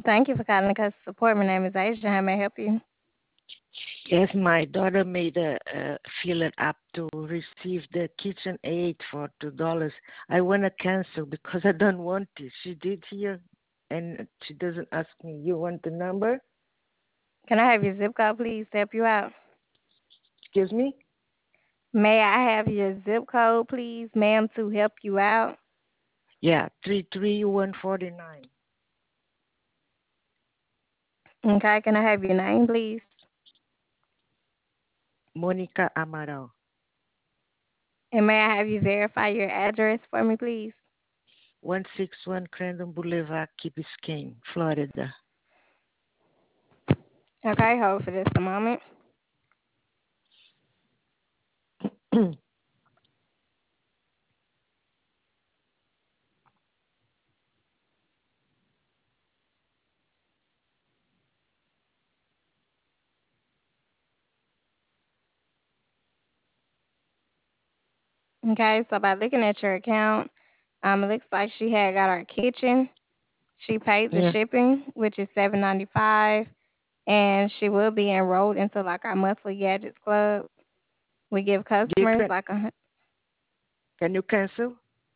Thank you for calling the customer support. My name is Asia. How may I help you? Yes, my daughter made a fill it up to receive the kitchen aid for $2. I want to cancel because I don't want it. She did here, and she doesn't ask me. You want the number? Can I have your zip code, please, to help you out? Excuse me? May I have your zip code, please, ma'am, to help you out? Yeah, 33149. Okay, can I have your name, please? Monica Amaral, And may I have you verify your address for me, please? 161 Crandon Boulevard, Key Biscayne, Florida. Okay, hold for just a moment. Okay, so by looking at your account, it looks like she had got our kitchen. She paid the Yeah, shipping, which is $7.95, and she will be enrolled into like our monthly gadgets club. We give you customers can like can you cancel?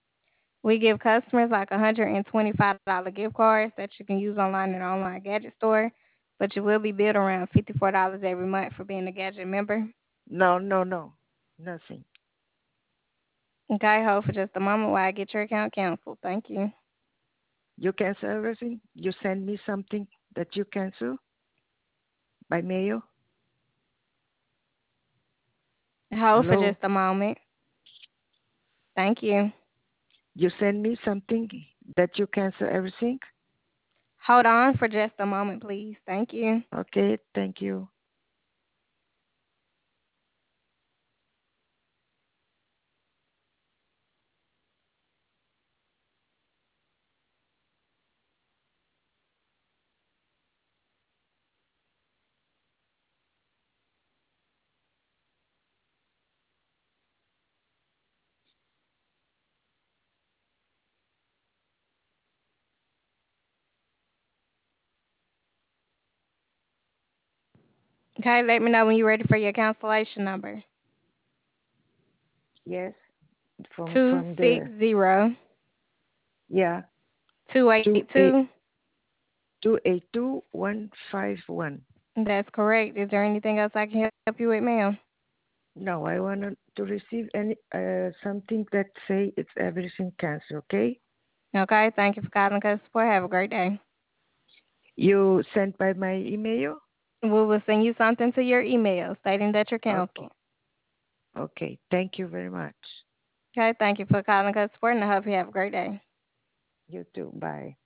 $125 gift cards that you can use online in our online gadget store, but you will be billed around $54 every month for being a gadget member. No, no, no, nothing. Okay, hold for just a moment while I get your account canceled. Thank you. You cancel everything? You send me something that you cancel by mail? Hold for Hello? just a moment. Thank you. You send me something that you cancel everything? Hold on for just a moment, please. Thank you. Okay, thank you. Okay, let me know when you're ready for your cancellation number. Yes, Two from six the zero yeah, two eight two eight two. 282 151. That's correct. Is there anything else I can help you with, ma'am? No, I want to receive any something that say it's everything cancer, okay? Okay, thank you for calling customer support. Have a great day. You sent by my email? We will send you something to your email stating that you're Okay. canceled. Okay. Thank you very much. Okay, thank you for calling customer support, and I hope you have a great day. You too. Bye.